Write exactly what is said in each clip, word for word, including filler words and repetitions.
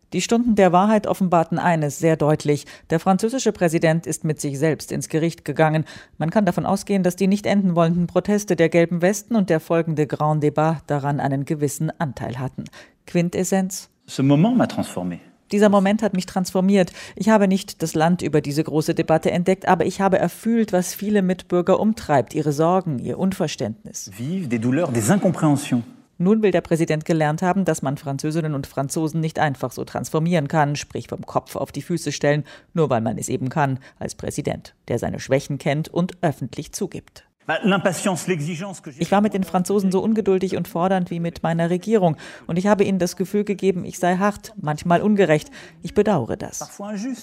Die Stunden der Wahrheit offenbarten eines sehr deutlich. Der französische Präsident ist mit sich selbst ins Gericht gegangen. Man kann davon ausgehen, dass die nicht enden wollenden Proteste der gelben Westen und der folgende Grand Débat daran einen gewissen Anteil hatten. Quintessenz: Ce moment m'a transformé. Dieser Moment hat mich transformiert. Ich habe nicht das Land über diese große Debatte entdeckt, aber ich habe erfühlt, was viele Mitbürger umtreibt, ihre Sorgen, ihr Unverständnis. Vive des douleurs, des incompréhensions. Nun will der Präsident gelernt haben, dass man Französinnen und Franzosen nicht einfach so transformieren kann, sprich vom Kopf auf die Füße stellen, nur weil man es eben kann, als Präsident, der seine Schwächen kennt und öffentlich zugibt. Ich war mit den Franzosen so ungeduldig und fordernd wie mit meiner Regierung. Und ich habe ihnen das Gefühl gegeben, ich sei hart, manchmal ungerecht. Ich bedauere das.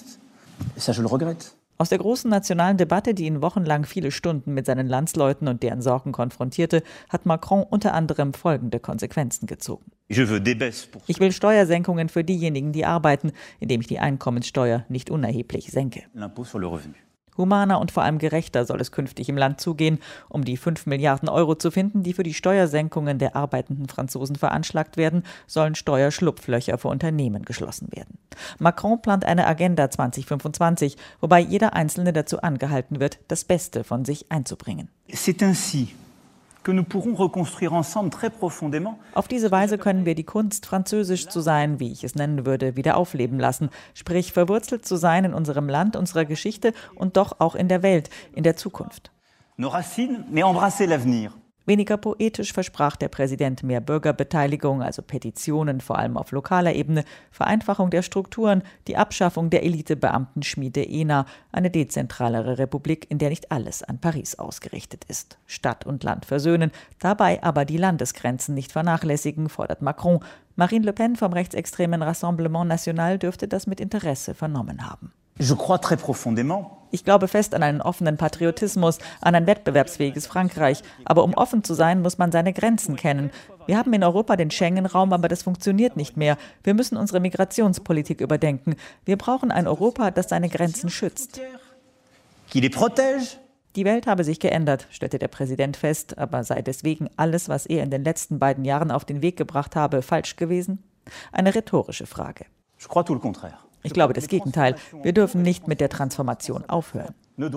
Aus der großen nationalen Debatte, die ihn wochenlang viele Stunden mit seinen Landsleuten und deren Sorgen konfrontierte, hat Macron unter anderem folgende Konsequenzen gezogen. Ich will Steuersenkungen für diejenigen, die arbeiten, indem ich die Einkommenssteuer nicht unerheblich senke. Humaner und vor allem gerechter soll es künftig im Land zugehen, um die fünf Milliarden Euro zu finden, die für die Steuersenkungen der arbeitenden Franzosen veranschlagt werden, sollen Steuerschlupflöcher für Unternehmen geschlossen werden. Macron plant eine Agenda zwanzig fünfundzwanzig, wobei jeder Einzelne dazu angehalten wird, das Beste von sich einzubringen. C'est ainsi que nous pourrons reconstruire ensemble très profondément. Auf diese Weise können wir die Kunst, französisch zu sein, wie ich es nennen würde, wieder aufleben lassen. Sprich, verwurzelt zu sein in unserem Land, unserer Geschichte und doch auch in der Welt, in der Zukunft. Nos racines, mais embrasser l'avenir. Weniger poetisch versprach der Präsident mehr Bürgerbeteiligung, also Petitionen vor allem auf lokaler Ebene, Vereinfachung der Strukturen, die Abschaffung der Elitebeamtenschmiede E N A, eine dezentralere Republik, in der nicht alles an Paris ausgerichtet ist. Stadt und Land versöhnen, dabei aber die Landesgrenzen nicht vernachlässigen, fordert Macron. Marine Le Pen vom rechtsextremen Rassemblement National dürfte das mit Interesse vernommen haben. Je crois très profondément. Ich glaube fest an einen offenen Patriotismus, an ein wettbewerbsfähiges Frankreich. Aber um offen zu sein, muss man seine Grenzen kennen. Wir haben in Europa den Schengen-Raum, aber das funktioniert nicht mehr. Wir müssen unsere Migrationspolitik überdenken. Wir brauchen ein Europa, das seine Grenzen schützt. Qui les protège. Die Welt habe sich geändert, stellte der Präsident fest, aber sei deswegen alles, was er in den letzten beiden Jahren auf den Weg gebracht habe, falsch gewesen? Eine rhetorische Frage. Je crois tout le contraire. Ich glaube das Gegenteil. Wir dürfen nicht mit der Transformation aufhören.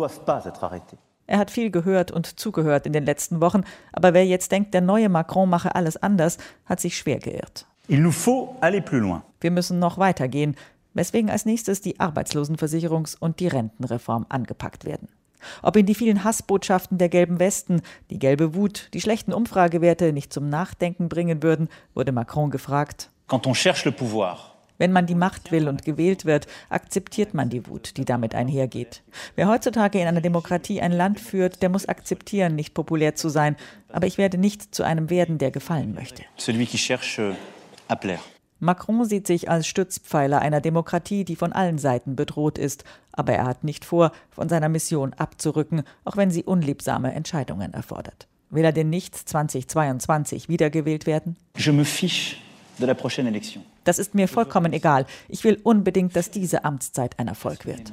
Er hat viel gehört und zugehört in den letzten Wochen, aber wer jetzt denkt, der neue Macron mache alles anders, hat sich schwer geirrt. Il nous faut aller plus loin. Wir müssen noch weitergehen, weswegen als nächstes die Arbeitslosenversicherungs- und die Rentenreform angepackt werden. Ob ihn die vielen Hassbotschaften der gelben Westen, die gelbe Wut, die schlechten Umfragewerte nicht zum Nachdenken bringen würden, wurde Macron gefragt. Quand on cherche le pouvoir. Wenn man die Macht will und gewählt wird, akzeptiert man die Wut, die damit einhergeht. Wer heutzutage in einer Demokratie ein Land führt, der muss akzeptieren, nicht populär zu sein. Aber ich werde nicht zu einem werden, der gefallen möchte. Celui qui cherche à plaire. Macron sieht sich als Stützpfeiler einer Demokratie, die von allen Seiten bedroht ist. Aber er hat nicht vor, von seiner Mission abzurücken, auch wenn sie unliebsame Entscheidungen erfordert. Will er denn nicht zweitausendzweiundzwanzig wiedergewählt werden? Je me fiche de la prochaine élection. Das ist mir vollkommen egal. Ich will unbedingt, dass diese Amtszeit ein Erfolg wird.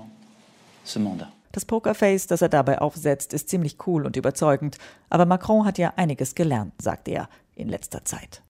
Das Pokerface, das er dabei aufsetzt, ist ziemlich cool und überzeugend. Aber Macron hat ja einiges gelernt, sagt er, in letzter Zeit.